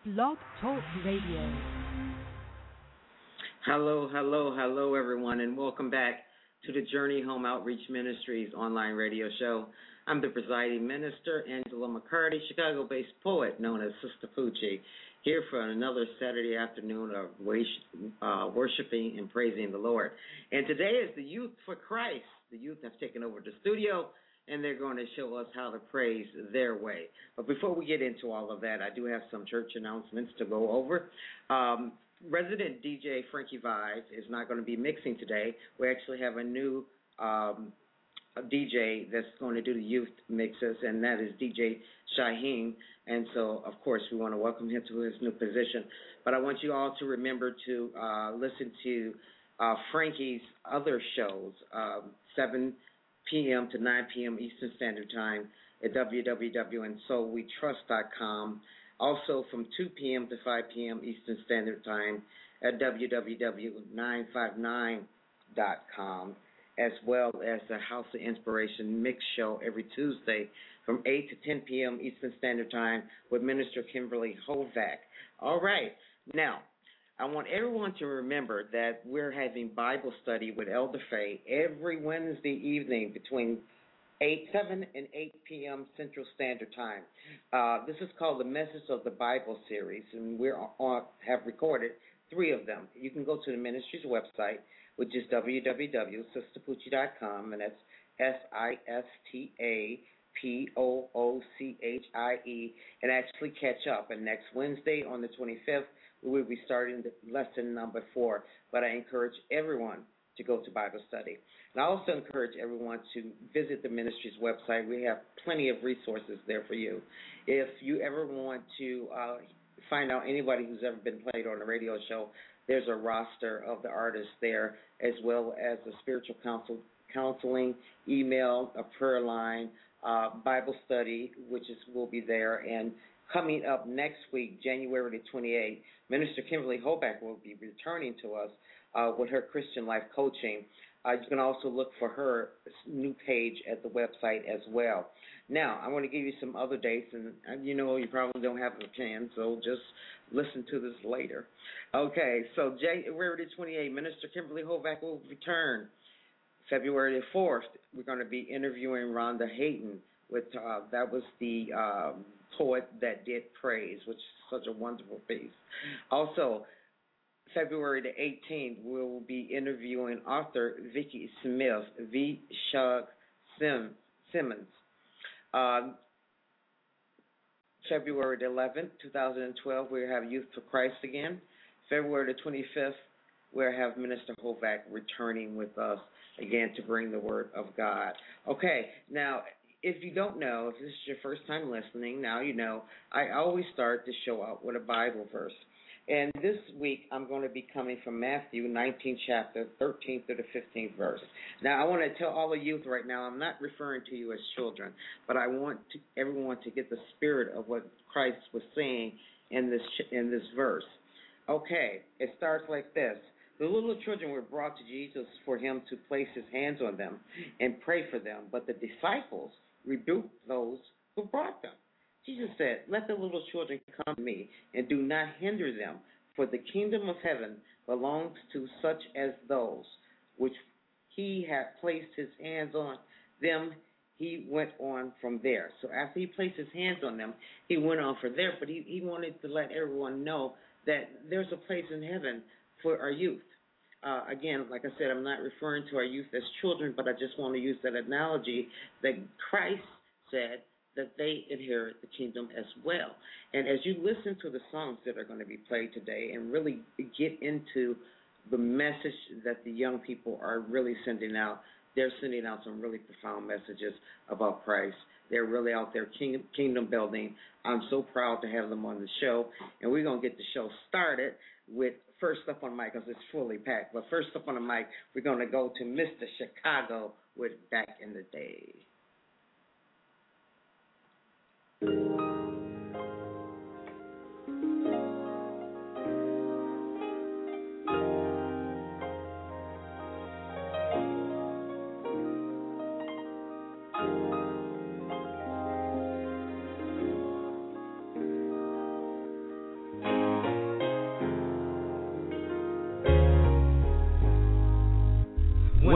Blog Talk Radio. Hello, everyone, and welcome back to the Journey Home Outreach Ministries online radio show. I'm the presiding minister, Angela McCarty, Chicago-based poet known as Sister Poochie, here for another Saturday afternoon of worshiping and praising the Lord. And today is the Youth for Christ. The youth have taken over the studio, and they're going to show us how to praise their way. But before we get into all of that, I do have some church announcements to go over. Resident DJ Frankie Vibes is not going to be mixing today. We actually have a new DJ that's going to do the youth mixes, and that is DJ Shaheen. And so, of course, we want to welcome him to his new position. But I want you all to remember to listen to Frankie's other shows, 7 p.m. to 9 p.m. Eastern Standard Time at www.andsoulwetrust.com. Also from 2 p.m. to 5 p.m. Eastern Standard Time at www.959.com, as well as the House of Inspiration Mix Show every Tuesday from 8 to 10 p.m. Eastern Standard Time with Minister Kimberly Hovack. All right. Now, I want everyone to remember that we're having Bible study with Elder Faye every Wednesday evening between 7 and 8 p.m. Central Standard Time. This is called the Message of the Bible series, and we have recorded 3 of them. You can go to the ministry's website, which is www.sisterpoochie.com, and that's SISTAPOOCHIE, and actually catch up. And next Wednesday on the 25th, we will be starting lesson number 4. But I encourage everyone to go to Bible study. And I also encourage everyone to visit the ministry's website. We have plenty of resources there for you. If you ever want to find out anybody who's ever been played on a radio show, there's a roster of the artists there, as well as a spiritual counseling, email, a prayer line, Bible study, which will be there. And coming up next week, January the 28th, Minister Kimberly Hoback will be returning to us with her Christian life coaching. You can also look for her new page at the website as well. Now, I want to give you some other dates, and you probably don't have a pen, so just listen to this later. Okay, so January the 28th, Minister Kimberly Hovack will return. February the 4th, we're going to be interviewing Rhonda Hayden. That was the poet that did Praise, which is such a wonderful piece. Also, February the 18th, we will be interviewing author Vicki Smith, V. Shug Simmons. February the 11th, 2012, we'll have Youth for Christ again. February the 25th, we'll have Minister Hovack returning with us again to bring the Word of God. Okay, now, if you don't know, if this is your first time listening, now you know, I always start the show out with a Bible verse. And this week, I'm going to be coming from Matthew 19th chapter, 13th to the 15th verse. Now, I want to tell all the youth right now, I'm not referring to you as children, but I want everyone to get the spirit of what Christ was saying in this verse. Okay, it starts like this. The little children were brought to Jesus for him to place his hands on them and pray for them, but the disciples rebuked those who brought them. Jesus said, "Let the little children come to me, and do not hinder them, for the kingdom of heaven belongs to such as those which he had placed his hands on them." He went on from there. So after he placed his hands on them, he went on from there, but he wanted to let everyone know that there's a place in heaven for our youth. Again, like I said, I'm not referring to our youth as children, but I just want to use that analogy that Christ said that they inherit the kingdom as well. And as you listen to the songs that are going to be played today and really get into the message that the young people are really sending out, they're sending out some really profound messages about Christ. They're really out there kingdom building. I'm so proud to have them on the show. And we're going to get the show started with first up on the mic, because it's fully packed. But first up on the mic, we're going to go to Mr. Chicago with Back in the Day.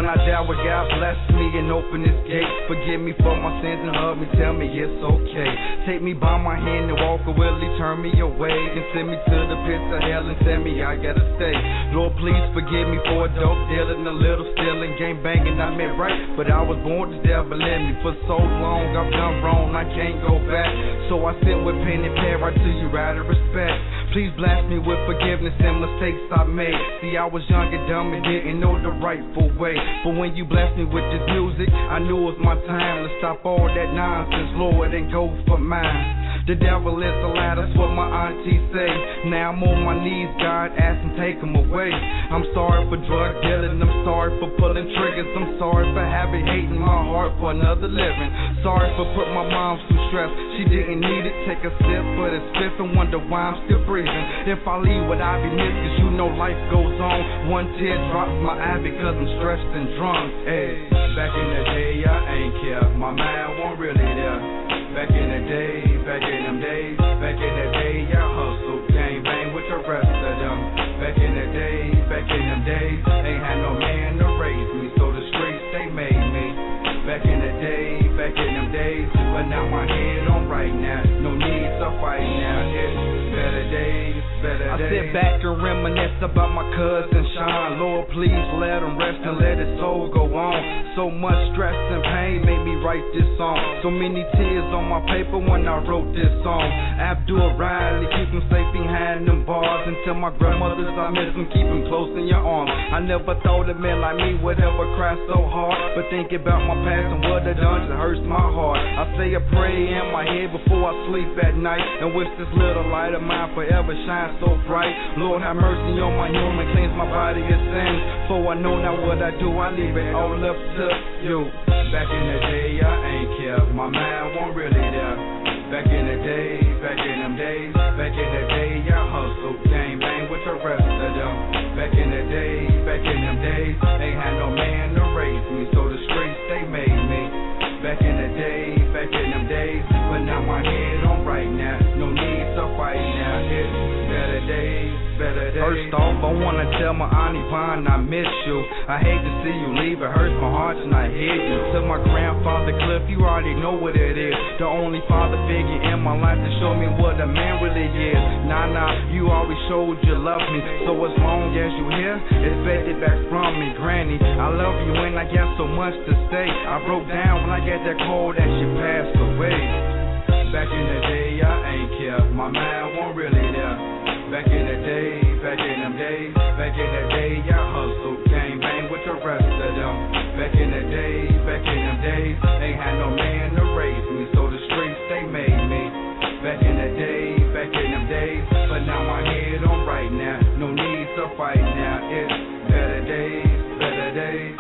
I die with God bless me and open His gate. Forgive me for my sins and hug me, tell me it's okay. Take me by my hand and walk, or will He turn me away and send me to the pits of hell and tell me I gotta stay? Lord, please forgive me for a dope dealing, a little stealing, game banging. I meant right, but I was born the devil in me. For so long I've done wrong, I can't go back. So I sit with pen and pad right to you out of respect. Please bless me with forgiveness and mistakes I made. See, I was young and dumb and didn't know the rightful way. But when you blessed me with this music, I knew it was my time to stop all that nonsense, Lord, and go for mine. The devil is a lie, that's what my auntie say. Now I'm on my knees, God, ask Him take Him away. I'm sorry for drug dealing, I'm sorry for pulling triggers, I'm sorry for having hate in my heart for another living. Sorry for putting my mom through stress, she didn't need it. Take a sip for this fifth and wonder why I'm still breathing. If I leave, would I be missed? Cause you know life goes on. One tear drops my eye because I'm stressed and drunk. Hey, back in the day, I ain't care, my mind wasn't really there. Back in the day, back in them days, back in the day, I hustled, gang bang with the rest of them. Back in the day, back in them days, ain't had no man to raise me, so the streets, they made me. Back in the day, back in them days, but now my head on right now, no need to fight now, it's better days, better days. I sit back and reminisce about my cousin Sean. Lord, please let him rest and let his soul go on. So much stress and pain made me write this song. So many tears on my paper when I wrote this song. Abdul Riley, keep him safe behind them bars. And tell my grandmothers I miss him, keep him close in your arms. I never thought a man like me would ever cry so hard, but think about my past and what I done, it hurts my heart. I say a prayer in my head before I sleep at night, and wish this little light of mine forever shines so bright. Lord, have mercy on my human, cleanse my body of sin. For I know now what I do, I leave it all up to you. Back in the day, I ain't care, my mind wasn't really there. Back in the day, back in them days, back in the day, I hustled, gang bang with the rest of them. Back in the day, back in them days, ain't had no man to raise me, so the streets, they made me. Back in the day, back in them days, but now my head on right now, no need to fight now, it's better days, better days. First off, I wanna tell my Auntie Vaughn I miss you. I hate to see you leave, it hurts my heart to not hear you. To my grandfather Cliff, you already know what it is. The only father figure in my life to show me what a man really is. Nah, you always showed you love me, so as long as you here, expect it back from me. Granny, I love you and I got so much to say. I broke down when I got that call that she passed away. Back in the day, I ain't care, my mind wasn't really there. Back in the day, back in them days, back in the day, I hustled, gang bang with the rest of them. Back in the day, back in them days, ain't had no man to raise me, so the streets, they made me. Back in the day, back in them days, but now my head on right now, no need to fight now, it's better days, better days.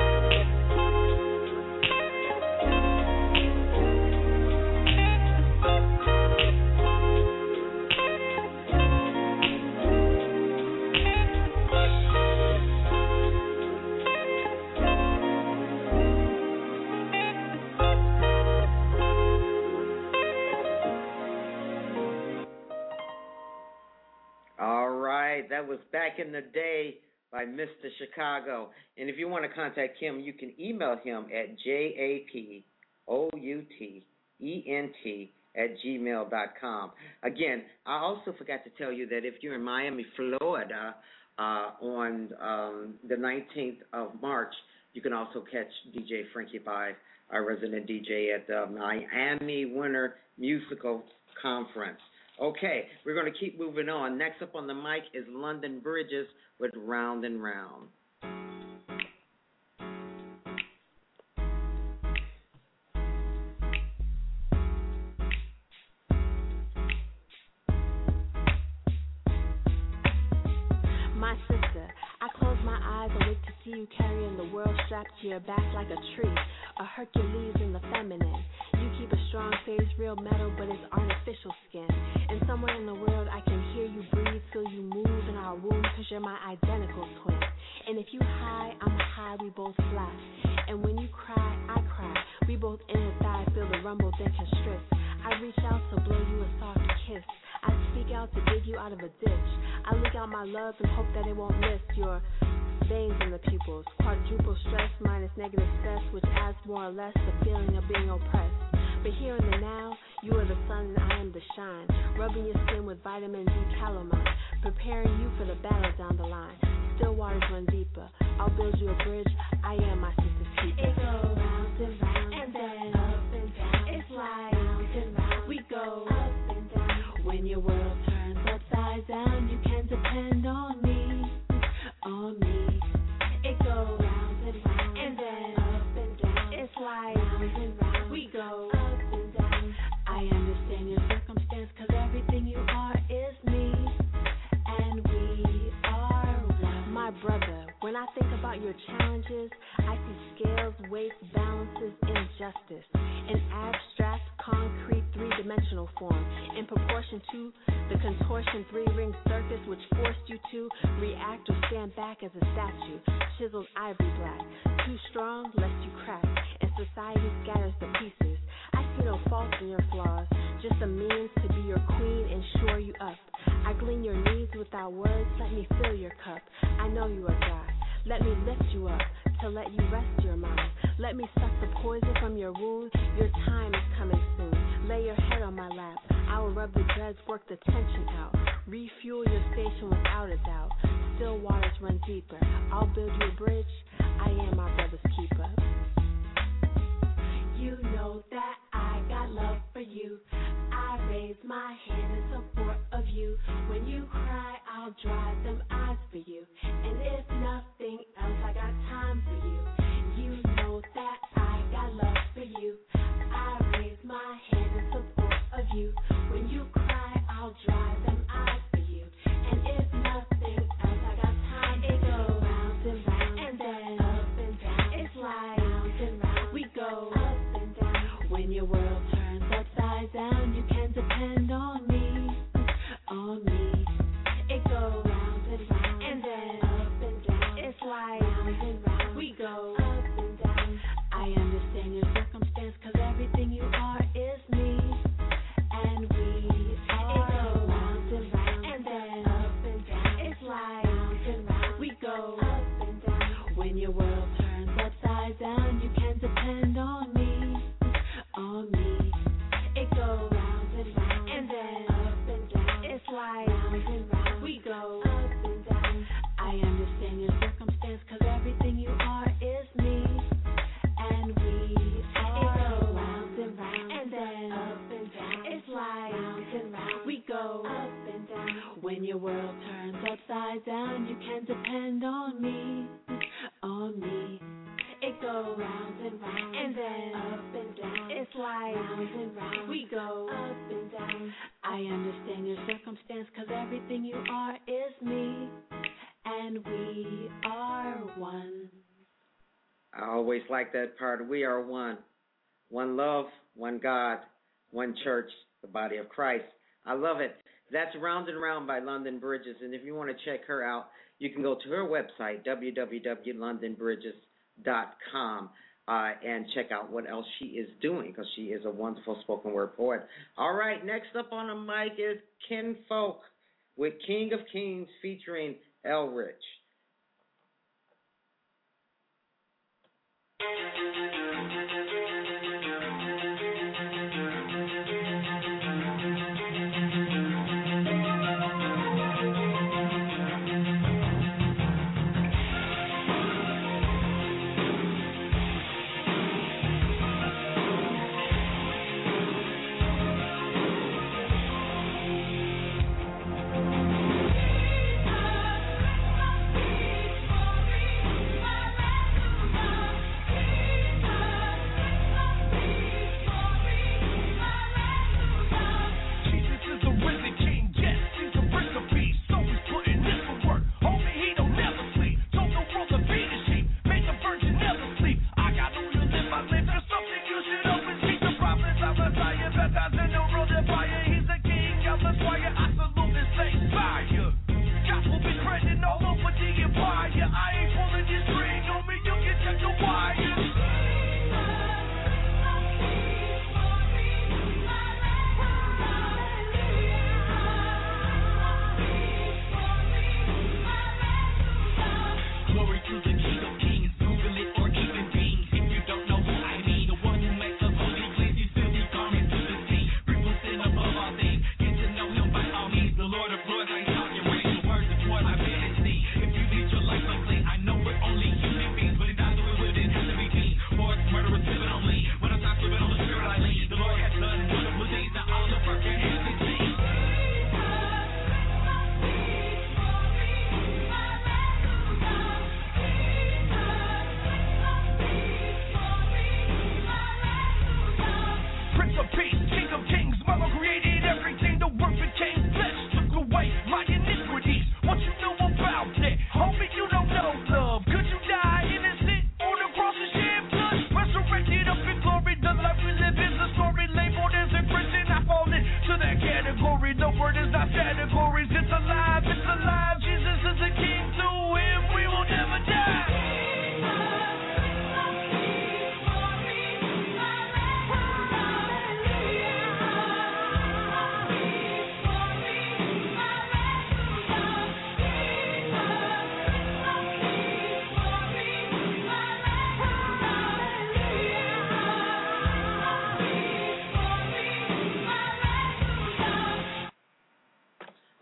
That was Back in the Day by Mr. Chicago. And if you want to contact him, you can email him at japoutent@gmail.com. Again, I also forgot to tell you that if you're in Miami, Florida, on the 19th of March, you can also catch DJ Frankie Five, our resident DJ, at the Miami Winter Musical Conference. Okay, we're going to keep moving on. Next up on the mic is London Bridges with Round and Round. My sister, I close my eyes and wait to see you carrying the world strapped to your back like a tree, a Hercules in the feminine. You keep a strong face, real metal, but it's artificial skin. And somewhere in the world I can hear you breathe, feel you move in our womb, cause you're my identical twin. And if you high, I'm high, we both fly. And when you cry, I cry. We both in the thigh, feel the rumble, then constrict. I reach out to blow you a soft kiss. I speak out to dig you out of a ditch. I leak out my love and hope that it won't miss your veins in the pupils. Quadruple stress minus negative stress, which adds more or less the feeling of being oppressed. But here in the now, you are the sun and I am the shine. Rubbing your skin with vitamin D calamine, preparing you for the battle down the line. Still waters run deeper. I'll build you a bridge. I am my sister's keeper. It goes round and round and then up and down. It's like round and round. We go up and down. When your world turns upside down, you can depend on me, on me. It goes round and round and then up and down. It's like round and round. We go up and down. I understand your circumstance, 'cause everything you are is me, and we are one. My brother, when I think about your challenges, I see scales, weights, balances, injustice. In abstract, concrete, three-dimensional form. In proportion to the contortion three-ring circus which forced you to react or stand back as a statue. Chiseled ivory black. Too strong, lest you crack. And society scatters the pieces. I see no faults in your flaws. Just a means to be your queen and shore you up. I glean your needs without words. Let me fill your cup. I know you are God. Let me lift you up to let you rest your mind. Let me suck the poison from your wound. Your time is coming soon. Lay your head on my lap. I will rub the dreads, work the tension out. Refuel your station without a doubt. Still waters run deeper. I'll build you a bridge. I am my brother's keeper. You know that I got love for you. I raise my hand in support of you. When you cry, I'll dry them eyes for you. And if nothing else, I got time for you. You know that I got love for you. I raise my hand in support of you. When you cry, I'll dry them eyes for you. And if nothing else, I got time. It goes round and round and then up and down. It's like round and round. We go up and down. When your world turns upside down, you can depend on me, on me. It goes round and round and then up and down. It's like round and round. We go up and down. I understand your circumstance, 'cause everything you are is me, and we are. It goes round and round and then up and down. It's like round and round. We go up and down. When your world turns upside down, you can depend on me, on me. It goes round and round and then up and down. It's like round and round. We go up and down. I understand your circumstance, 'cause everything you are is me, and we are. It goes round and round and then up and down. It's like round and round. We go up and down. When your world turns upside down, you can depend on me, on me. It goes round and round and then up and down. It's like round and round. We go up and down. I understand your circumstance, 'cause everything you are is me, and we are one. I always like that part. We are one. One love, one God, one church, the body of Christ. I love it. That's Round and Round by London Bridges. And if you want to check her out, you can go to her website, www.londonbridges.com, and check out what else she is doing, because she is a wonderful spoken word poet. All right, next up on the mic is Ken Folk with King of Kings featuring El Rich.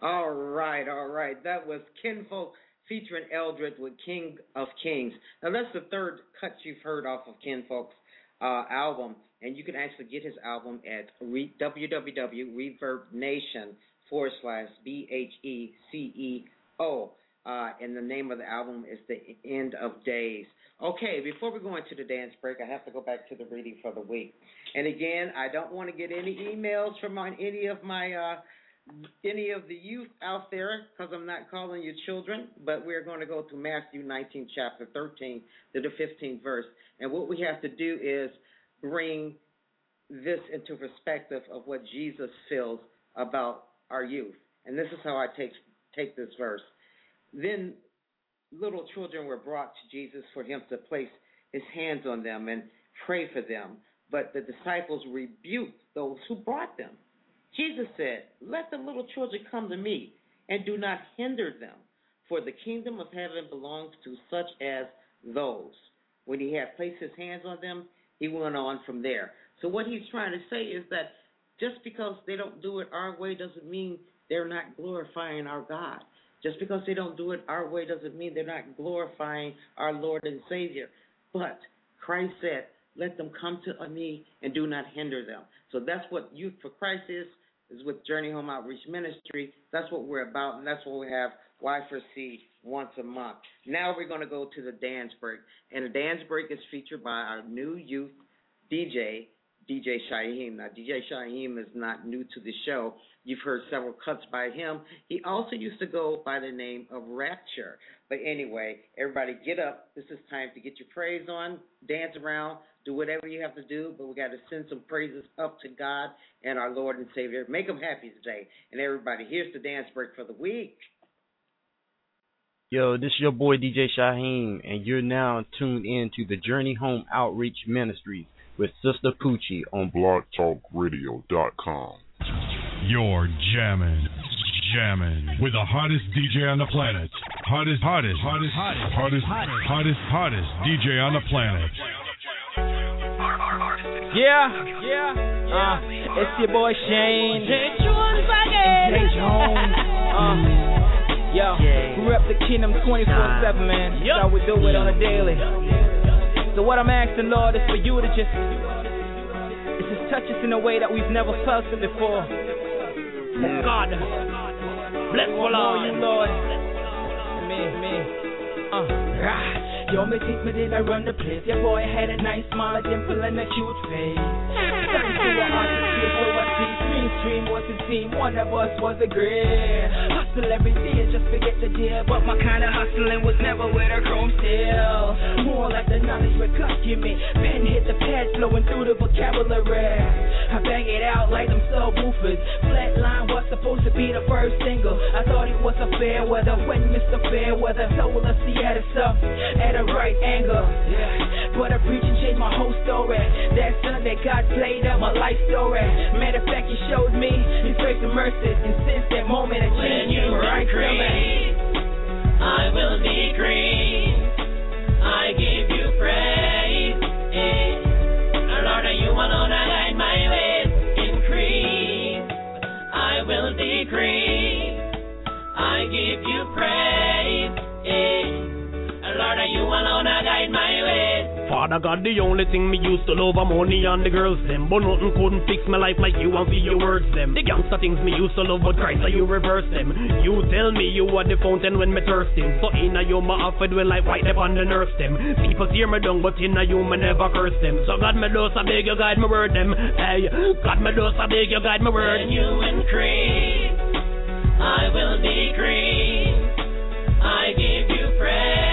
All right, all right. That was Kinfolk featuring Eldred with King of Kings. Now, that's the third cut you've heard off of Kinfolk's album, and you can actually get his album at www.reverbnation.com/BHECEO. And the name of the album is The End of Days. Okay, before we go into the dance break, I have to go back to the reading for the week. And again, I don't want to get any emails from any of the youth out there, because I'm not calling you children, but we're going to go to Matthew 19, chapter 13 to the 15th verse. And what we have to do is bring this into perspective of what Jesus feels about our youth. And this is how I take this verse. Then little children were brought to Jesus for him to place his hands on them and pray for them. But the disciples rebuked those who brought them. Jesus said, "Let the little children come to me, and do not hinder them, for the kingdom of heaven belongs to such as those." When he had placed his hands on them, he went on from there. So what he's trying to say is that just because they don't do it our way doesn't mean they're not glorifying our God. Just because they don't do it our way doesn't mean they're not glorifying our Lord and Savior. But Christ said, "Let them come to me and do not hinder them." So that's what Youth for Christ is with Journey Home Outreach Ministry. That's what we're about, and that's what we have Y4C once a month. Now we're going to go to the dance break. And the dance break is featured by our new youth DJ Shaheem. Now, DJ Shaheem is not new to the show. You've heard several cuts by him. He also used to go by the name of Rapture. But anyway, everybody get up. This is time to get your praise on, dance around, do whatever you have to do, but we got to send some praises up to God and our Lord and Savior. Make them happy today. And everybody, here's the dance break for the week. Yo, this is your boy DJ Shaheem, and you're now tuned in to the Journey Home Outreach Ministries with Sister Poochie on blogtalkradio.com. You're jamming with the hottest DJ on the planet. Hottest DJ on the planet. Yeah. It's your boy Shane. Jay Jones again. Yo, we rep the kingdom 24/7, man. That's how we do it on a daily. So what I'm asking, Lord, is for you to just touch us in a way that we've never felt it before. Oh God, bless the Lord, you Lord. Yo, me think me did I run the place. Your boy had a nice smile, a dimple and a cute face. Something to a artist, overseas, mainstream was his team. One of us was a great hustle every day, just forget the deal. But my kind of hustling was never with a chrome steel. More like the knowledge what God give me. Pen hit the pad, flowing through the vocabulary. I bang it out like them subwoofers. Flatline was supposed to be the first single. I thought it was a fair weather when Mr. Fairweather told us he had us up at a right angle. Yeah. But a preacher changed my whole story. That Sunday God played out my life story. Matter of fact, he showed me his grace and mercy. And since that moment it changed me right to me. I will decrease. I give you praise. Lord, you alone I guide my ways. Increase. I will decrease. I give you praise. Lord, you alone I guide my ways. Father God, the only thing me used to love are money and the girls them. But nothing couldn't fix my life like you and for your words them. The gangster things me used to love, but Christ, you reverse them. You tell me you are the fountain when me thirsting. So inna you my offered when like white up on the nurse them. People tear me down, but inna you me never curse them. So God me does I beg you guide my word them. Hey, God me does I beg you guide my word. When you increase, I will decrease. I give you praise.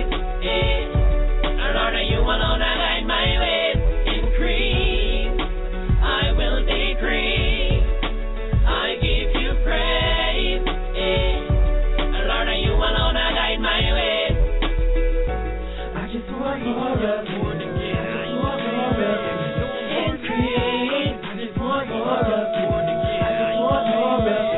Lord, you alone I guide my ways. Increase, I will decrease. I give you praise. Lord, you alone I guide my ways. I just want more of you. I just want more of you. Increase. I just want more of you. I just want more of you.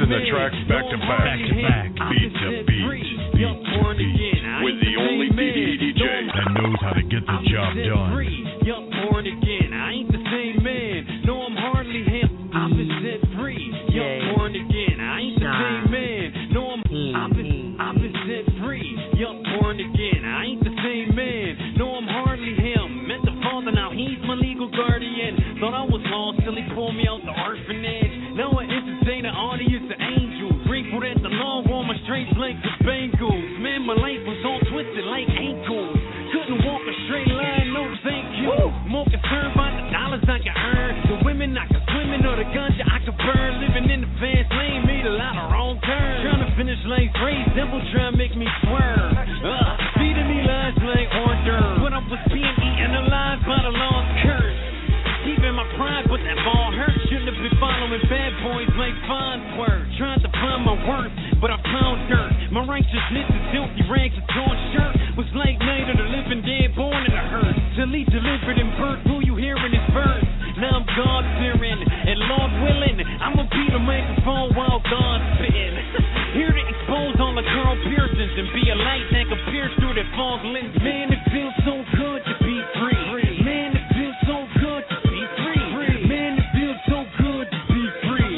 Dropping the tracks back to back, beat to beat, with the only DJ that knows how to get the job done. Yup, born again. I ain't the same man. No, I'm hardly him. I've been set free. Yup, born again. I ain't the same man. No, I've been set free. Yup, born again. I ain't the same man. No, I'm hardly him. Met the father, now he's my legal guardian. Thought I was lost till he pulled me out the orphanage. Now I entertain an audience of angels. Grateful that the law wore my straight legs of Bengals. Man, my life was all twisted like ankles. Couldn't walk a straight line, no thank you. More concerned about the dollars I can earn, the women I can swim in, or the ganja I can burn. Living in the fast lane, made a lot of wrong turns. Trying to finish life's race, devil trying to make me swerve. Feeding me lies like hors d'oeuvres. But I was being eaten alive by the law's curse. Keeping my pride, but that ball hurt. Shouldn't have been following bad boys like Farnsworth. Tried to find my worth, but I found dirt. My righteousness is filthy rags, a torn shirt. Was like night of the living dead, born in a hearse. Till he delivered and birthed who you hearing his verse. Now I'm God-fearing, and Lord willing, I'ma beat the microphone while God's spitting. Here to expose all the Carl Pearsons and be a light that can pierce through that fog lens. Man, it feels so good to be free. Man, it feels so good to be free. Man, it feels so good to be free.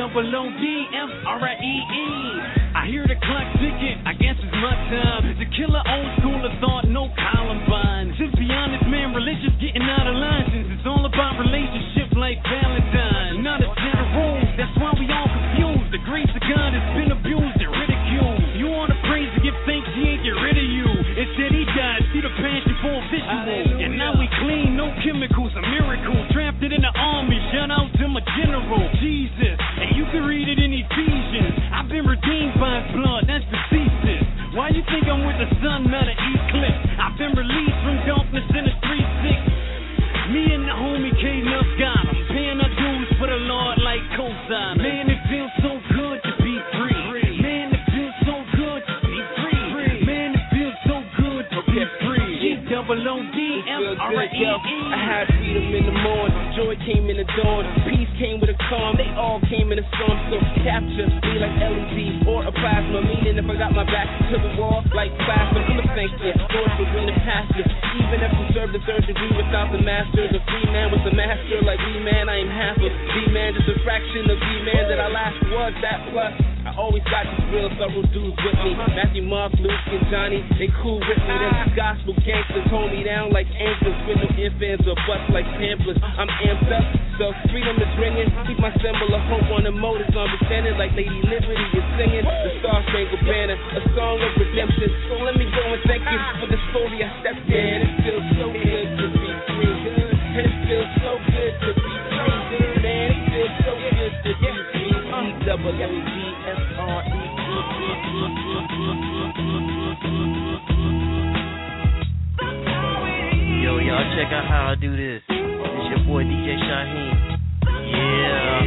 G-O-O-D-F-R-I-E-E. I hear the clock ticking, I guess it's my time. The killer old school of thought, no Columbine. To be honest, man, religion's getting out of line since it's all about relationships like Valentine. Not a set of rules, that's why we all confused. The grace of God has been abused and ridiculed. You want to praise and give thanks, he ain't get rid of you. Instead he died, see the passion for a visual. And now we clean, no chemicals, a miracle. Drafted in the army, shout out to my general, Jesus. And you can read it in Ephesians. I've been redeemed by his blood, that's the thesis. Why you think I'm with the sun, not an eclipse? I've been released from darkness in a 3-6. Me and the homie K-Nuff got him. Paying our dues for the Lord like cosigner. Man, it feels so good to be free. Man, it feels so good to be free. Man, it feels so good to be free. G-O-O-D-F-R-I-E-E. I had freedom in the morning, joy came in the dawn, peace came with a calm, they all came in a storm. So capture me like LED or a plasma, meaning if I got my back to the wall like plasma, I'ma thank you, Lord, for being a pastor. Even if you serve the third degree without the master, the free man was the master, like B-man, I am half of B-man, just a fraction of B-man that I last was, that plus. I always got these real thorough dudes with me. Matthew, Mark, Luke, and Johnny, they cool with me. Them gospel gangsters hold me down like anchors with no infants or butts like Pampers. I'm amped up, so freedom is ringing. Keep my symbol of hope on the motors on standing like Lady Liberty is singing. The Star Spangled Banner, a song of redemption. So let me go and thank you for the story I stepped in. It feels so good to be free. And it feels so good to be free. Man, it feels so good to be free. E-double-O-D-F-R-E. Yo, y'all check out how I do this. It's your boy DJ Shaheem. Yeah.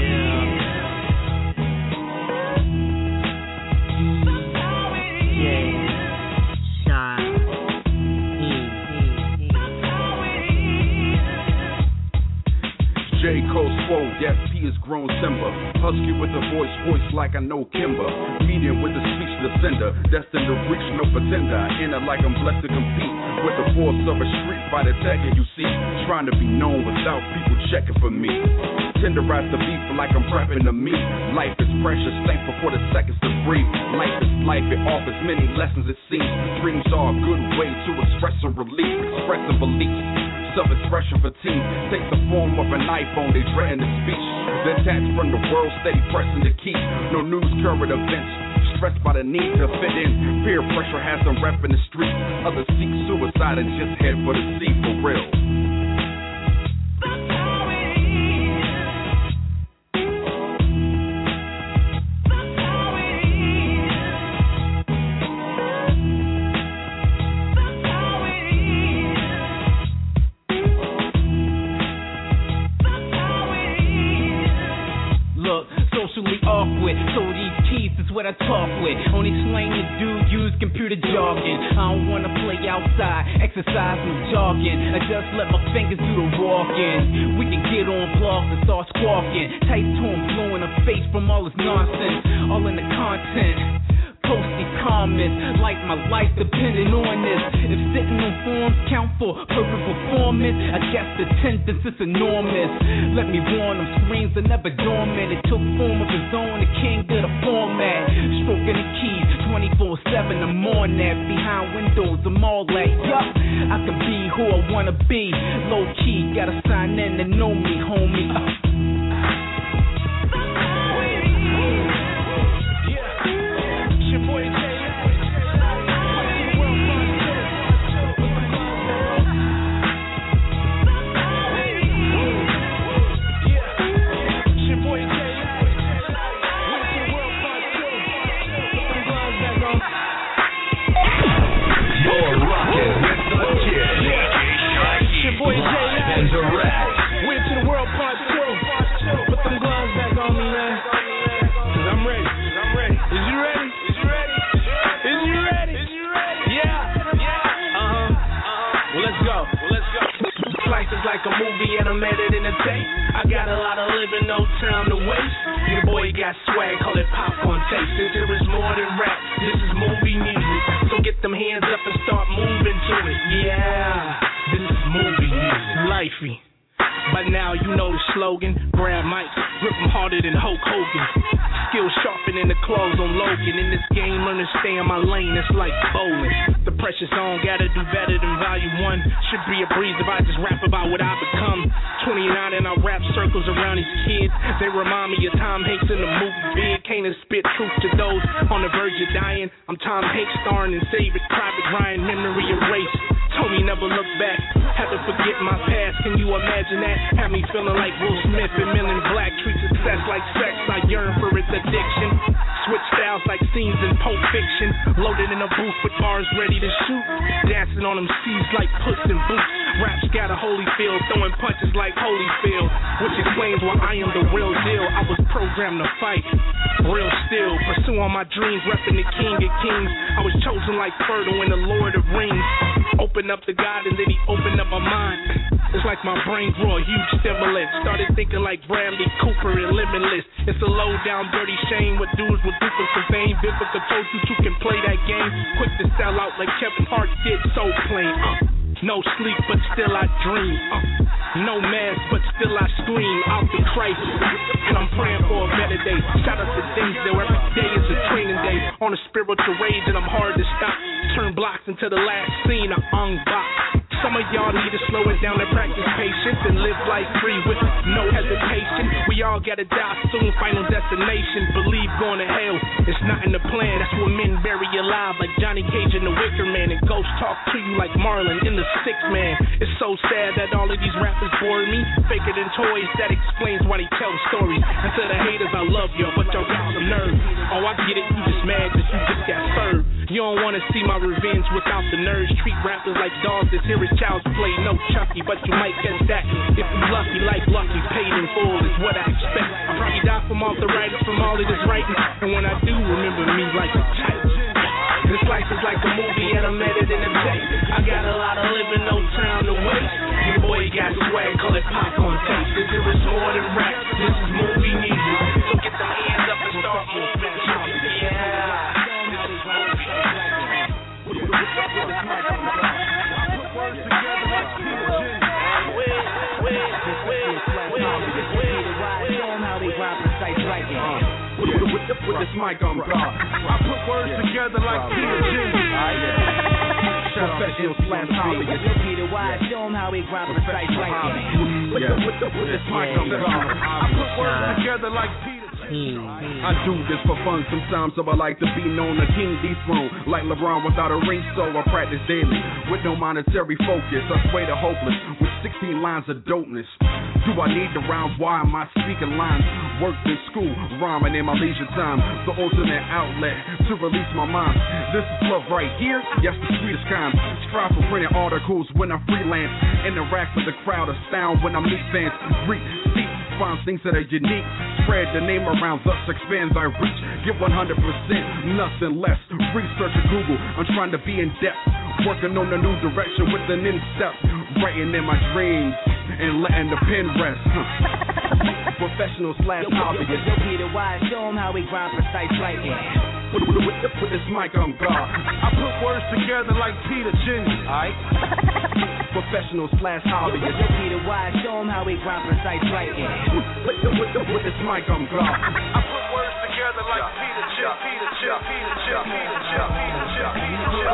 J. Cole Swole, yes, P is grown Simba. Husky with the voice like I know Kimber. Medium with the speech descender, destined to reach no pretender. In it like I'm blessed to compete with the force of a street fighter tagger, you see. Trying to be known without people checking for me. Tenderize the beef like I'm prepping the meat. Life is precious, thankful for the seconds to breathe. Life is life, it offers many lessons it seems. Dreams are a good way to express a release, expressing beliefs. Self-expression fatigue takes the form of an iPhone, they dreading the speech. Detached from the world, steady pressing the key. No news, current events, stressed by the need to fit in. Peer pressure has them repping the street. Others seek suicide and just head for the sea, for real. Socially awkward, So these keys is what I talk with. Only slang to do, use computer jargon. I don't wanna play outside, exercise no jogging. I just let my fingers do the walking. We can get on blogs and start squawking. Tight tone blowing her face from all this nonsense. All in the content. Post these comments like my life depending on this. If sitting on forms count for perfect performance, I guess the attendance is enormous. Let me warn them, screens are never dormant. It took form of his own, the king did a format. Stroking the keys 24/7, I'm on that. Behind windows, I'm all that. Yup, I can be who I wanna be. Low key, gotta sign in to know me, homie. Like a movie and I'm edited in a tape. I got a lot of living, no time to waste. Your boy got swag, call it popcorn taste. This here is more than rap, this is movie music. So get them hands up and start moving to it. Yeah, this is movie music. Lifey. By now you know the slogan. Grab mics, rip them harder than Hulk Hogan. Skills sharpening the claws on Logan. In this game, learn to stay in my lane, it's like bowling. The precious song, gotta do better than volume 1. Should be a breeze if I just rap about what I become. 29 and I rap circles around these kids. They remind me of Tom Hanks in the movie Big. Can't spit truth to those on the verge of dying. I'm Tom Hanks starring in Saving Private Ryan, memory erased. Told me never look back, had to forget my past. Can you imagine that? Had me feeling like Will Smith and Men in Black. Treat success like sex, I yearn for its addiction. Switch styles like scenes in Pulp Fiction. Loaded in a booth with bars ready to shoot. Dancing on them seas like Puss in Boots. Raps got a Holyfield, throwing punches like Holyfield. Which explains why I am the real deal. I was programmed to fight, real still. Pursuing my dreams, repping the King of Kings. I was chosen like Frodo in the Lord of Rings. Open up to God and then he opened up my mind. It's like my brain grew a huge stimulant. Started thinking like Bradley Cooper and Limitless. It's a low down dirty shame. What dudes with duper for fame. Vivica told you can play that game. Quick to sell out like Kevin Hart did So Plain. No sleep but still I dream. No mask but still I scream out the crisis. And I'm praying for a better day. Shout out to Denzel. Every day is a training day. On a spiritual rage and I'm hard to stop. Turn blocks into the last scene I unbox. Some of y'all need to slow it down and practice patience and live life free with no hesitation. We all gotta die soon, final destination. Believe going to hell, it's not in the plan. That's what men bury alive like Johnny Cage in The Wicker Man. And ghosts talk to you like Marlon in The Sixth Man. It's so sad that all of these rappers bore me. Faker than toys, that explains why they tell stories. And to the haters, I love y'all, but y'all got some nerve. Oh, I get it, you just mad that you just got served. You don't wanna see my revenge without the nerves. Treat rappers like dogs, this here is child's play. No Chucky, but you might catch that if you lucky. Like lucky, paid in full is what I expect. I'll probably die from arthritis from all of this writing. And when I do, remember me like a titan. This life is like a movie and I'm edited in a tape. I got a lot of living, no time to waste. Your boy got swag, call it popcorn taste. This here is more than rap, this is movie music. So get the hands up and start moving. Yeah. With this mic on God, I put words together like Peter Jim. Professional slam hobbyist. Peter Wise, show him how he grind precise writing. With this mic on God, I put words together like Peter. I do this for fun sometimes, so I like to be known a king dethroned. Like LeBron without a ring, so I practice daily with no monetary focus. I sway the hopeless with 16 lines of dopeness. Do I need the rhymes? Why am I speaking lines? Worked in school, rhyming in my leisure time. The ultimate outlet to release my mind. This is love right here, yes, the sweetest kind. Strive for printing articles when I freelance. Interact with the crowd, astound when I meet fans. Read, see, find things that are unique. spread the name around, thus expands our reach. Give 100%, nothing less. Research at Google, I'm trying to be in depth. Working on a new direction with an instep. Writing in my dreams and letting the pen rest. Professional / hobbyist. Yo, Peter Wise, show him how we grind precise writing. With this mic, I'm God. I put words together like Peter Jr. Alright. Professional / hobbyist. Yo, Peter Wise, show him how we grind precise writing. With this mic, I'm God. I put words together like Peter Chip, Peter Chip, Peter Chip, Peter Chip, Peter Chip, Peter Chip,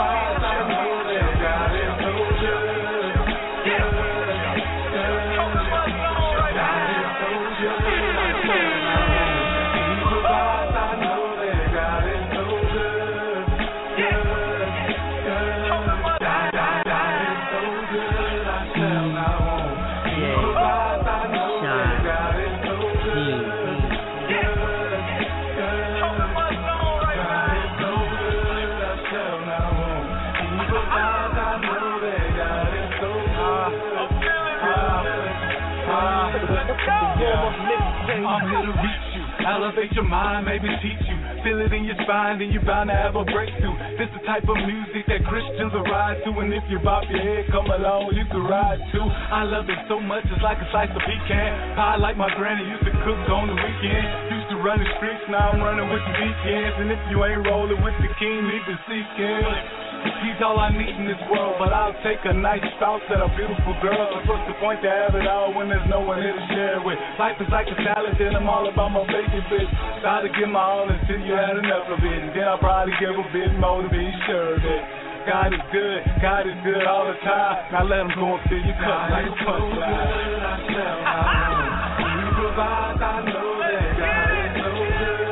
I'm here to reach you, elevate your mind, maybe teach you. Feel it in your spine, then you're bound to have a breakthrough. This the type of music that Christians will ride to, and if you bop your head, come along, you can ride too. I love it so much, it's like a slice of pecan pie, like my granny used to cook on the weekend. Used to run the streets, now I'm running with the weekends. And if you ain't rolling with the king, need to seek him. He's all I need in this world, but I'll take a nice spouse and a beautiful girl. It's what's the point to have it all when there's no one here to share with? Life is like a salad, then I'm all about my bacon bits. Try to give my all until you had enough of it, and then I'll probably give a bit more to be sure of it. God is good all the time. Now let him go and fill your cup like a punchline. You provide, I know that God is so good.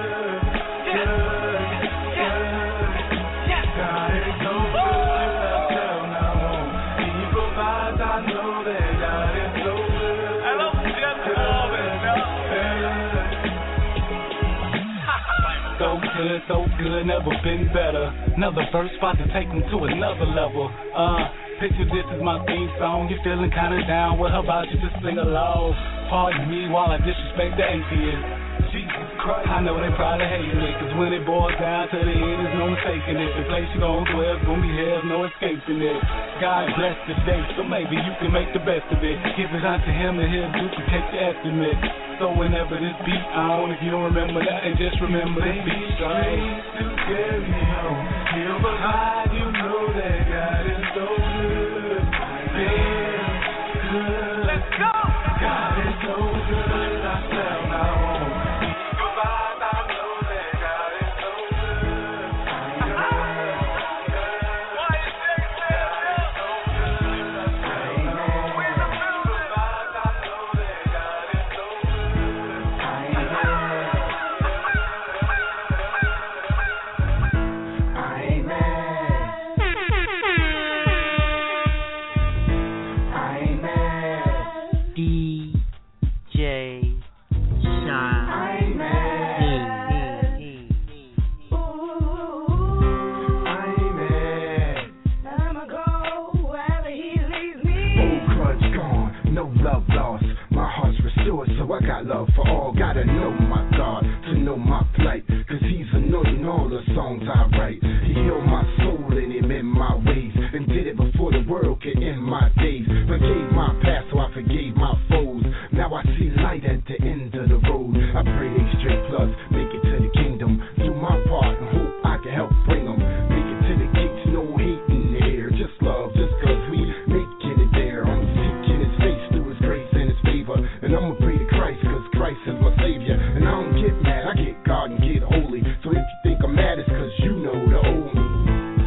So good, never been better. Another verse about to take them to another level. Picture this is my theme song. You feeling kinda down? Well, how about you just sing along? Pardon me while I disrespect the atheist. Jesus Christ, I know they probably hating it, cause when it boils down to the end, there's no mistaking it. The place you gon' dwell is gonna be hell, no escaping it. God bless the day, so maybe you can make the best of it. Give it unto him and he'll duplicate your estimate. So whenever this beat on, if you don't remember that, and just remember this beat straight to carry on. He'll provide, you know that God is so good. Yeah, good. Let's go! God is so good, I shall not want. He provides, I know that God is so good. Why is that so good? We're the provides, I know that God is so So I got love for all, gotta know my God to know my plight, cause he's anointing all the songs I write. He healed my soul and him in my ways, and did it before the world could end my days. Forgave my past so I forgave my foes. Now I see light at the end of the road. I pray they straight plus, make it to the kingdom. Do my part and hope I can help bring them. Make it to the gates, no hate in the air. Just love, just cause we making it there. I'm seeking his face through his grace and his favor, and I'ma pray to Christ, cause Christ is my savior. And I don't get mad, I get God and get holy. So if you think I'm mad, it's cause you know the old me.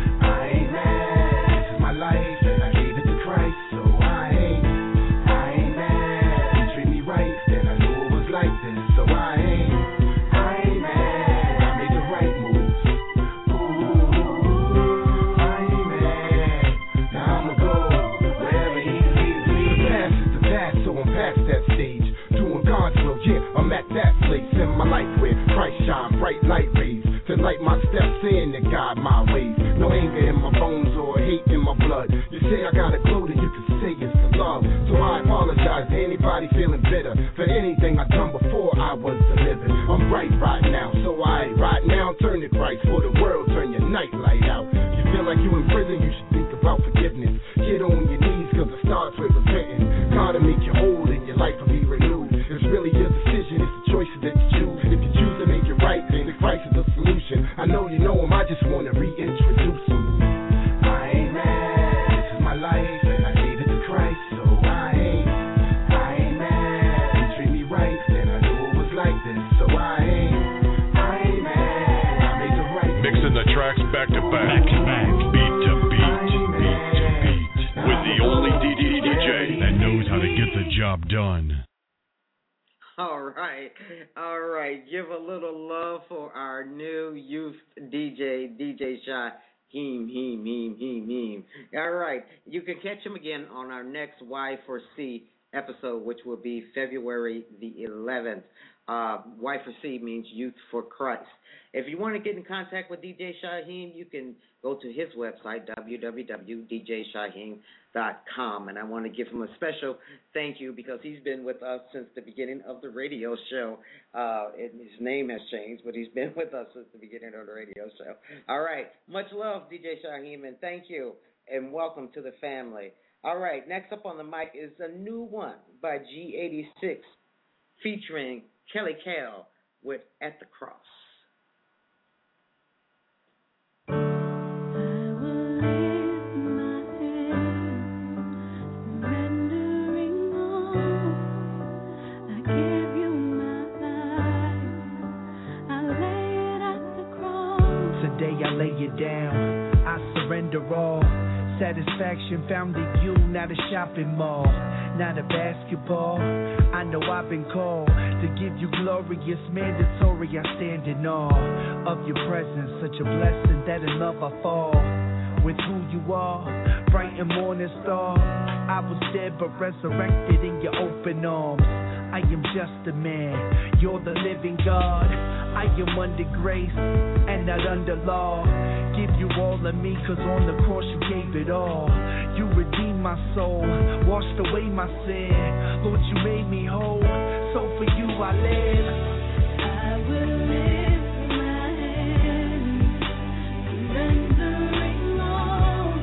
my steps in and guide my ways. No anger in my bones or hate in my blood. You say I got a glow, then you can say it's the love. So I apologize to anybody feeling bitter for anything I done before I was a living. I'm right now, so right now turn to Christ for the world, turn your night light out. You feel like you in prison, you should think about forgiveness. Get on your knees, cause it starts with repenting. God will make you whole and your life will be renewed. It's really your decision, it's the choices that you choose. If you choose to make it right, then Christ is the solution. I know you know him, I just want to reintroduce him. I ain't mad, this is my life, and I gave it to Christ, so I ain't mad. He treat me right, and I knew it was like this, so I ain't mad. I made the right. Mixing the tracks back to back, beat to beat, with the only DJ that knows how to get the job done. All right. Give a little love for our new youth DJ, DJ Shaheem. All right. You can catch him again on our next Y4C episode, which will be February the 11th. Y4C means Youth for Christ. If you want to get in contact with DJ Shaheem, you can go to his website, www.djshaheem.com. And I want to give him a special thank you because he's been with us since the beginning of the radio show. His name has changed, but he's been with us since the beginning of the radio show. All right. Much love, DJ Shaheem, and thank you, and welcome to the family. All right. Next up on the mic is a new one by G86 featuring Kelly Kell with At the Cross. I lay it down, I surrender all. Satisfaction found in you, not a shopping mall, not a basketball. I know I've been called to give you glory, it's mandatory. I stand in awe of your presence, such a blessing that in love I fall with who you are, bright and morning star. I was dead but resurrected in your open arms. I am just a man, you're the living God. I am under grace and not under law. Give you all of me, cause on the cross you gave it all. You redeemed my soul, washed away my sin. Lord, you made me whole, so for you I live. I will lift my hands, surrendering all.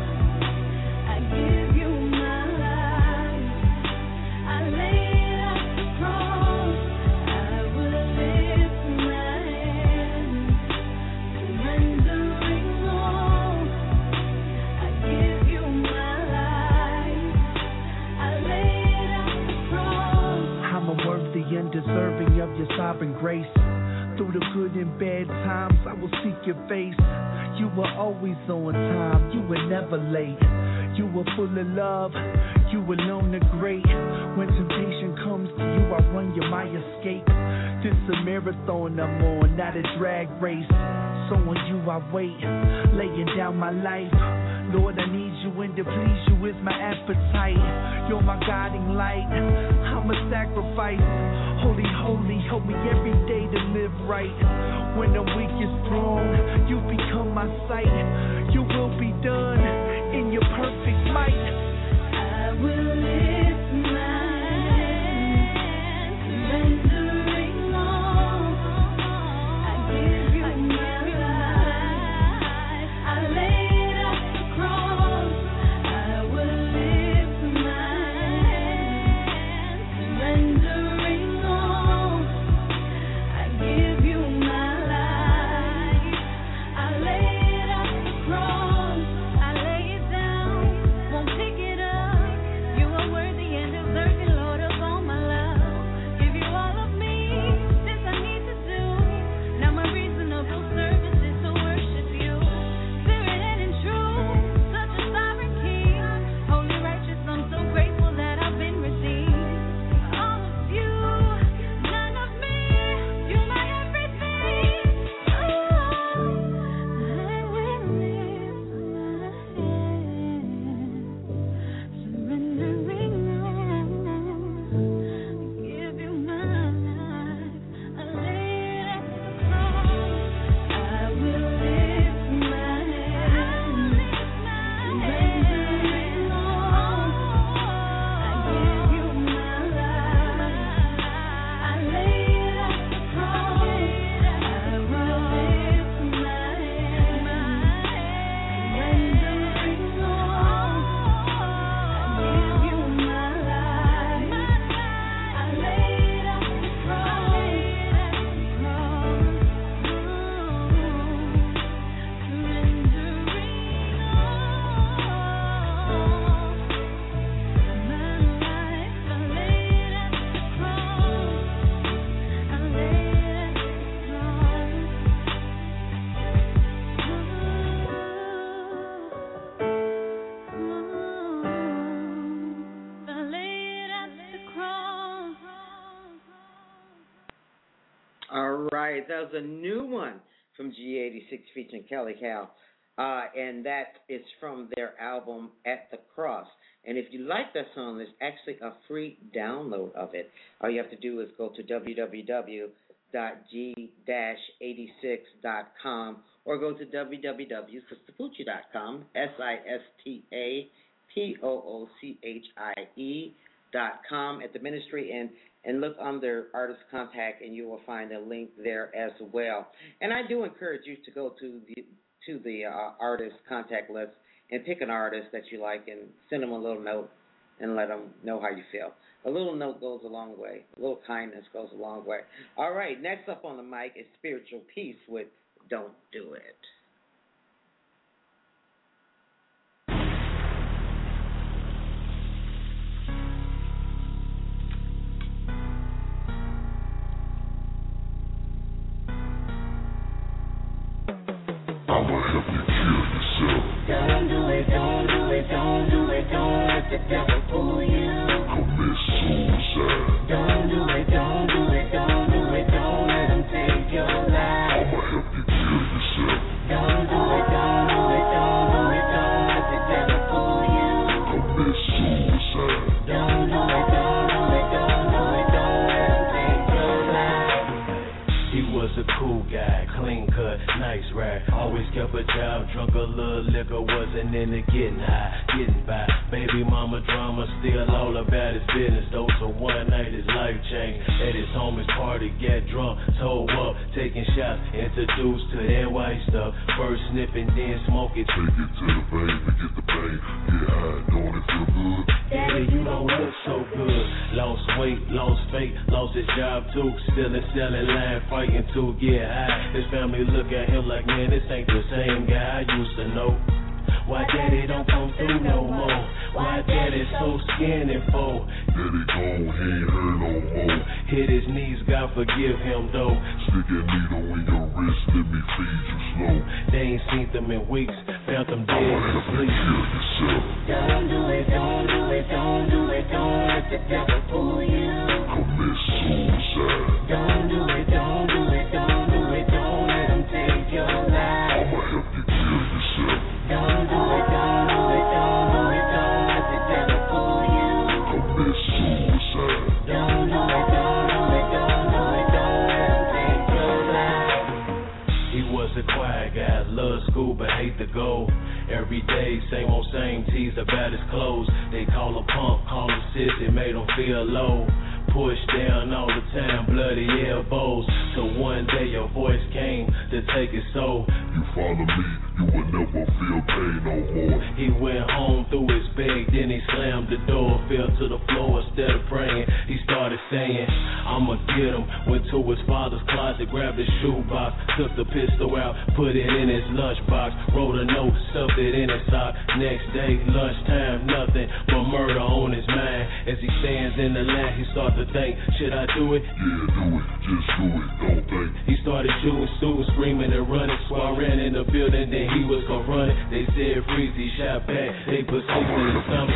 I give you my life, I lay it at the cross. I will lift my hands, surrendering all. I give you my life, I lay it at the cross. I'm unworthy and deserving of your sovereign grace. Through the good and bad times, I will seek your face. You were always on time, you were never late. You were full of love, you alone are great. When temptation comes to you, I run, you're my escape. This a marathon I'm on, not a drag race. So on you I wait, laying down my life. Lord, I need you, and to please you is my appetite. You're my guiding light, I'm a sacrifice. Holy, holy, help me every day to live right. When I'm weak and strong, you become my sight. You will be done in your perfect might. I will lift my hands, surrendering all. I give you my life, I lay it at the cross. I will lift my hands, surrendering all. I give you my life, that was a new one from G86 featuring Kelly Cal, and that is from their album At the Cross. And if you like that song, there's actually a free download of it. All you have to do is go to www.g-86.com or go to www.sistapucci.com, SISTAPOOCHIE.com at the ministry, and look under artist contact, and you will find a link there as well. And I do encourage you to go to the artist contact list and pick an artist that you like and send them a little note and let them know how you feel. A little note goes a long way. A little kindness goes a long way. All right, next up on the mic is Spiritual Peace with Don't Do It. I'ma help you kill yourself. Don't do it, don't do it, don't do it, don't let the devil fool you. Commit suicide. Don't do it, don't do it, don't do it, don't let him take your life. I'ma help you kill yourself. Don't do it, don't do it, don't do it, don't let the devil fool you. Commit suicide. Don't do it, don't do it, don't do it, don't let him take your life. He was a cool guy, clean cut, nice ride. Always kept a job, drunk a little liquor, wasn't into getting high, getting by. Baby mama drama, still all about his business though. So one night his life changed. At his homie's party, got drunk, told up, taking shots, introduced to that white stuff. First sniffing, then smoke it. Take it to the vein, forget the pain. Get high, don't it feel good? Daddy, you don't look so good. Lost weight, lost faith, lost his job too. Still in selling line, fighting to get high. His family look at him like, man, this ain't the same guy I used to know. Why daddy don't come through no more? Why daddy so skinny for? Daddy gone, he ain't hurt no more. Hit his knees, God forgive him though. Stick a needle in your wrist, let me feed you slow. They ain't seen them in weeks, found them dead in sleep. Kill yourself. Don't do it, don't do it, don't do it, don't let the devil fool you. Commit suicide. Don't do it, don't do it, don't do it, don't let him take your life. I'ma help you kill yourself. Don't do it, don't do it, don't do it, don't let the devil fool you. Commit suicide. Don't do it, don't do it, don't do it, don't let him take your life. He was a quiet guy, loved school but hate to go. Every day, same old same, tease about his clothes. They call him punk, call him sissy, made him feel low. Pushed down all the time, bloody elbows. So one day your voice came to take his soul. You follow me, you will never feel pain no more. He went home, threw his bag, then he slammed the door, fell to the floor instead of praying. He started saying, I'ma get him. Went to his father's closet, grabbed his shoebox, took the pistol out, put it in his lunchbox, wrote a note, stuffed it in his sock. Next day, lunchtime, nothing but murder on his mind. As he stands in the line, he starts to think, should I do it? Yeah, do it, just do it, don't think. He started shooting, screaming and running. So I ran in the building, then he was gonna run it. They said freeze, he shot back. They put 6 in his stomach.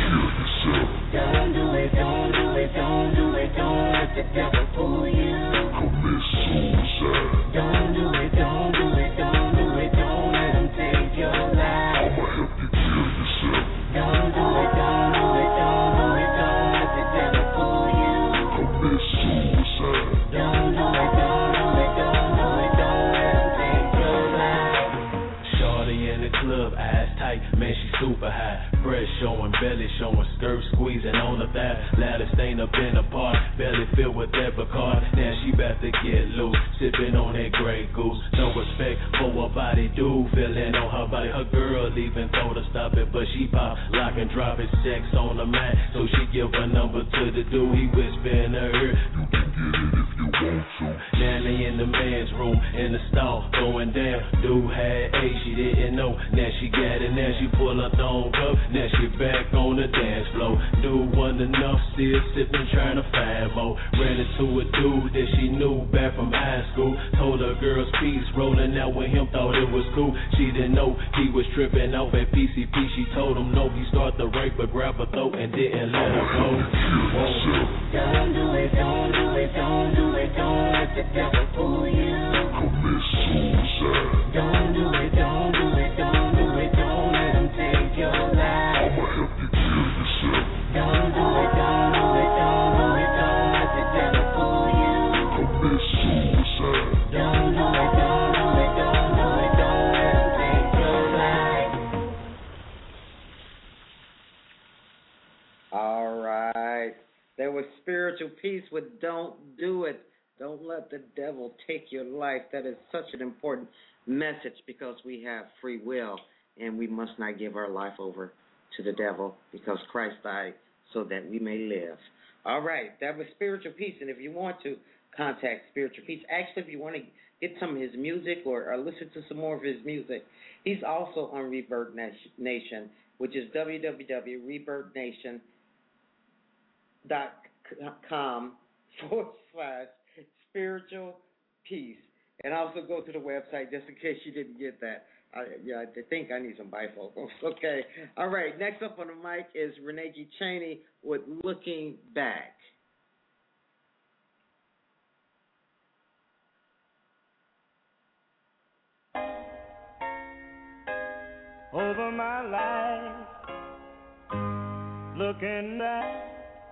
Don't do it, don't do it, don't do it, don't let the devil fool you. Commit suicide. Don't do it, don't do it, don't do it, don't let him take your life. I'ma help you kill yourself. Don't do it, don't do it, don't do it, don't let the devil fool you. Commit suicide. Don't do it, don't do it, don't do it, don't let him take your life. Shorty in the club, eyes tight, man, she super high. Breast showing, belly showing, skirt squeezing on the thigh. Ladder stain up in the park, belly filled with Epicard. Now she about to get loose, sipping on that Grey Goose. No respect for her body, dude, feeling on her body. Her girl even told her stop it, but she pop, lock and drop it, sex on the mind. So she give her number to the dude, he whisper in her ear, you can get it if you want to. Now they in the man's room, in the stall, going down. Dude had AIDS, she didn't know. Now she got it, now she pull her thong up. Now she back on the dance floor. Dude wasn't enough, still sipping, trying to find more. Ran into a dude that she knew back from high school. Told her girl's peace, rolling out with him, thought it was cool. She didn't know he was tripping off at PCP. She told him no, he started to rape her, grab her throat and didn't let her go. Don't do it, don't do it, don't do it, don't let the devil fool you. Commit suicide. Don't do it, don't do it, don't do it, don't let him take your life. I'ma help you kill yourself. Don't do it, don't do it, don't do it, don't let the devil fool you. Commit suicide. Don't do it, don't do it, don't do it, don't let him take your life. All right. There was Spiritual Peace with Don't Do It. Don't let the devil take your life. That is such an important message because we have free will and we must not give our life over to the devil because Christ died so that we may live. All right. That was Spiritual Peace. And if you want to contact Spiritual Peace, actually, if you want to get some of his music or listen to some more of his music, he's also on Rebirth Nation, which is www.rebirthnation.com/spiritual peace. And also go to the website just in case you didn't get that. I think I need some bifocals. Okay. All right. Next up on the mic is Renee G. Chaney with Looking Back. Over my life, looking back.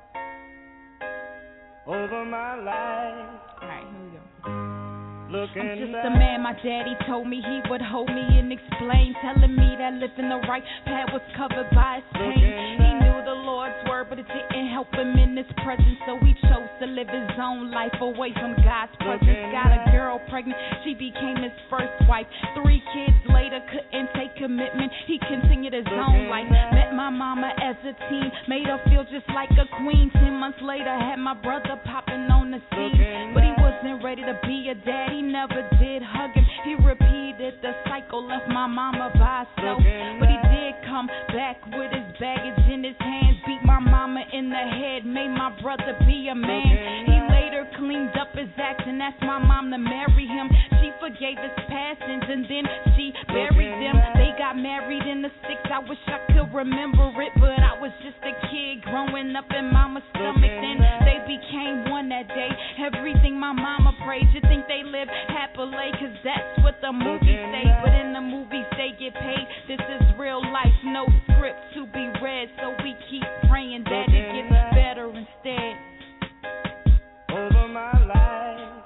Over my life. All right, here we go. I'm just a man, my daddy told me he would hold me and explain, telling me that living the right path was covered by his pain. He knew the Lord's word, but it didn't help him in his presence, so he chose to live his own life away from God's presence. Got a girl pregnant, she became his first wife. 3 kids later, couldn't take commitment, he continued his own life. Met my mama as a teen, made her feel just like a queen. 10 months later, had my brother popping on the scene, but he wasn't ready to be a daddy. Never did hug him. He repeated the cycle, left my mama by herself. But he did come back with his baggage in his hands, beat my mama in the head, made my brother be a man. He later cleaned up his act and asked my mom to marry him. She forgave his passions and then she buried them. They got married in the 6. I wish I could remember it, but I was just a kid growing up in mama's stomach. Then they became one that day. Everything my mama prayed. You think they lived happily, cause that's what the movies say, but in the movies they get paid. This is real life, no script to be read, so we keep praying that it gets better instead. Over my life,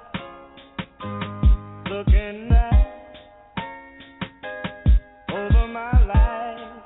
looking back. Over my life,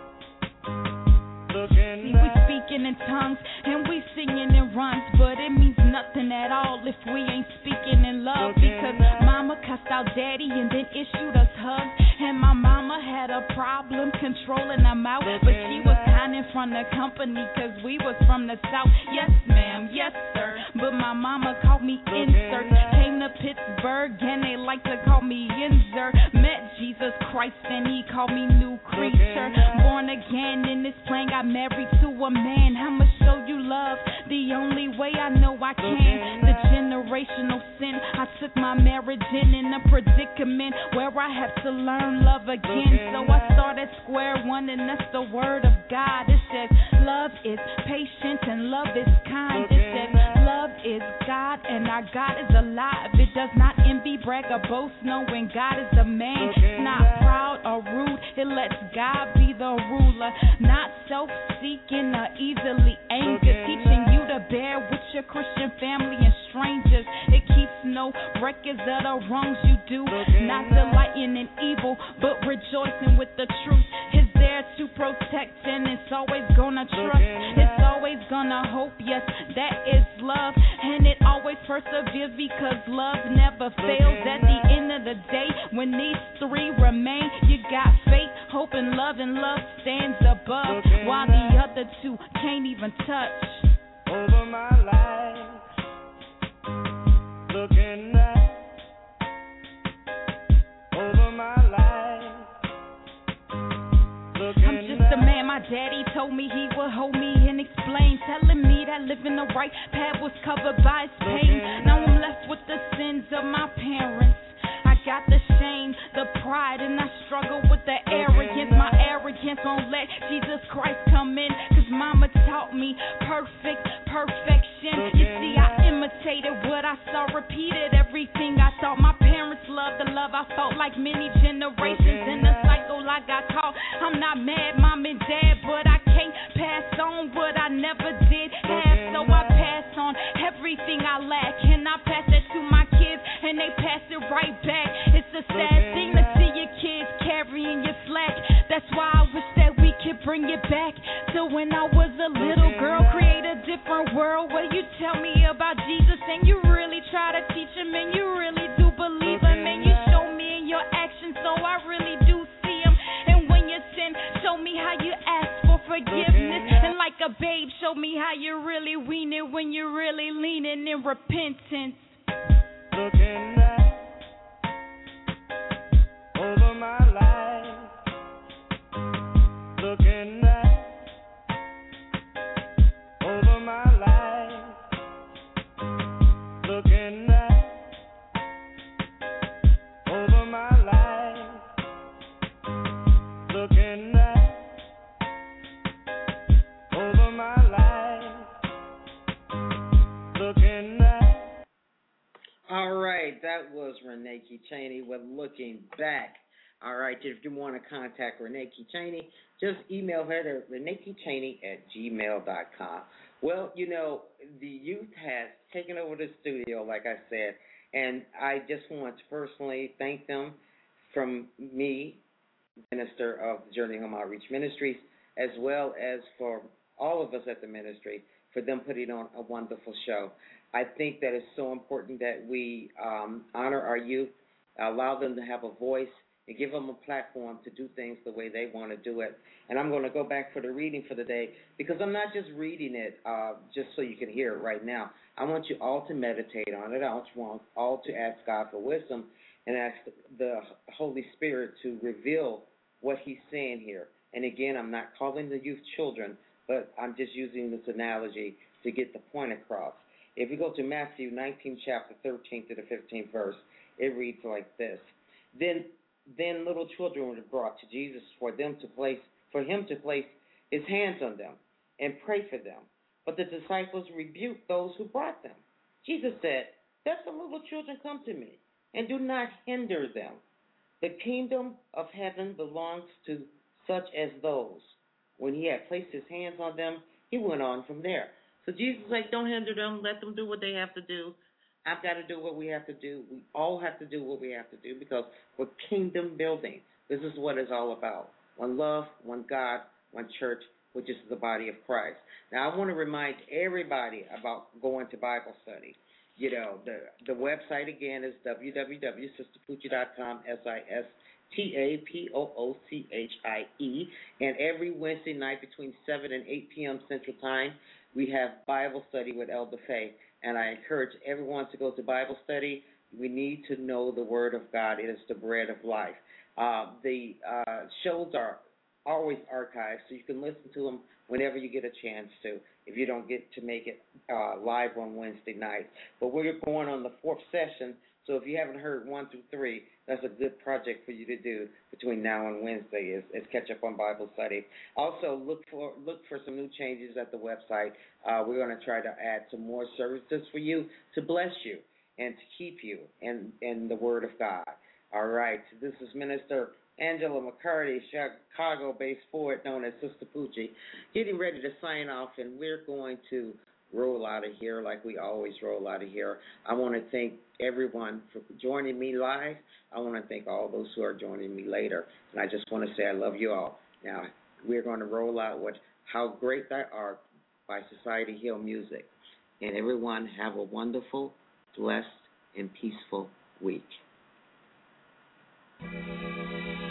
looking back. We speaking in tongues and we singing in rhymes, but it means nothing at all if we ain't speaking in love. Because mama cussed out daddy and then issued us hugs, and my mama had a problem controlling her mouth, but she was hiding from the company cause we was from the south. Yes ma'am, yes sir, but my mama called me insert. Came to Pittsburgh and they like to call me Inzer. Met Jesus Christ and he called me new creature. Born again in this plane, got married to a man. I'ma show you love the only way I know I can. The generational sin, I took my marriage in a predicament where I have to learn love again. So I start at square one, and that's the word of God. It says love is patient and love is kind. It says love is God and our God is alive. It does not envy, brag, or boast, knowing God is a man. It's not proud or rude, it lets God be the ruler. Not self-seeking or easily angered, teaching you to bear with your Christian family and strangers. It keeps no records of the wrongs you do, not delighting in evil, but rejoicing with the truth. It's there to protect and it's always gonna trust. It's always gonna hope, yes, that is love. And it always perseveres because love never fails. At the end of the day, when these 3 remain, you got faith, hope, and love stands above, while the other 2 can't even touch. Over my life, looking back. Over my life, I'm just a man, my daddy told me he would hold me and explain, telling me that living the right path was covered by his pain. Now I'm left with the sins of my parents. I got the shame, the pride, and I struggle with the arrogance. My arrogance chance, won't let Jesus Christ come in. Cause mama taught me perfection. You see, I imitated what I saw, repeated everything I thought. My parents loved the love I felt, like many generations in the cycle I got caught. I'm not mad, mom and dad, but I can't pass on what I never did have. So I pass on everything I lack, and I pass that to my kids, and they pass it right back. It's a sad thing to see your kids carrying your slack. That's why I wish that we could bring it back to when I was a little girl. Create a different world where you tell me about Jesus, and you really try to teach him, and you really do believe him, and you show me in your actions, so I really do see him. And when you sin, show me how you ask for forgiveness, and like a babe, show me how you really wean it when you're really leaning in repentance. Looking back over my life, looking back over my life, looking back over my life, looking back over my life, looking back. All right, that was Renee Key Chaney with Looking Back. All right, if you want to contact Renee Key Chaney, just email her to reneekeychaney@gmail.com. Well, you know, the youth has taken over the studio, like I said, and I just want to personally thank them from me, Minister of Journey Home Outreach Ministries, as well as for all of us at the ministry, for them putting on a wonderful show. I think that it's so important that we honor our youth, allow them to have a voice, and give them a platform to do things the way they want to do it. And I'm going to go back for the reading for the day, because I'm not just reading it just so you can hear it right now. I want you all to meditate on it. I want you all to ask God for wisdom and ask the Holy Spirit to reveal what he's saying here. And again, I'm not calling the youth children, but I'm just using this analogy to get the point across. If you go to Matthew 19, chapter 13 to the 15th verse, it reads like this. Then little children were brought to Jesus for him to place his hands on them and pray for them. But the disciples rebuked those who brought them. Jesus said, "Let the little children come to me, and do not hinder them. The kingdom of heaven belongs to such as those." When he had placed his hands on them, he went on from there. So Jesus is like, don't hinder them. Let them do what they have to do. I've got to do what we have to do. We all have to do what we have to do, because we're kingdom building. This is what it's all about. One love, one God, one church, which is the body of Christ. Now, I want to remind everybody about going to Bible study. You know, the website, again, is www.sisterpoochie.com, SISTAPOOCHIE. And every Wednesday night between 7 and 8 p.m. Central Time, we have Bible study with Elder Faye. And I encourage everyone to go to Bible study. We need to know the Word of God. It is the bread of life. The shows are always archived, so you can listen to them whenever you get a chance to, if you don't get to make it live on Wednesday night. But we're going on the 4th session, so if you haven't heard 1 through 3, that's a good project for you to do between now and Wednesday is catch up on Bible study. Also, look for some new changes at the website. We're going to try to add some more services for you to bless you and to keep you in the Word of God. All right, this is Minister Angela McCarty, Chicago-based poet known as Sister Poochie, getting ready to sign off, and we're going to roll out of here like we always roll out of here. I want to thank everyone for joining me live. I want to thank all those who are joining me later, and I just want to say I love you all. Now, we're going to roll out with How Great Thou Art by Society Hill Music, and everyone have a wonderful, blessed, and peaceful week.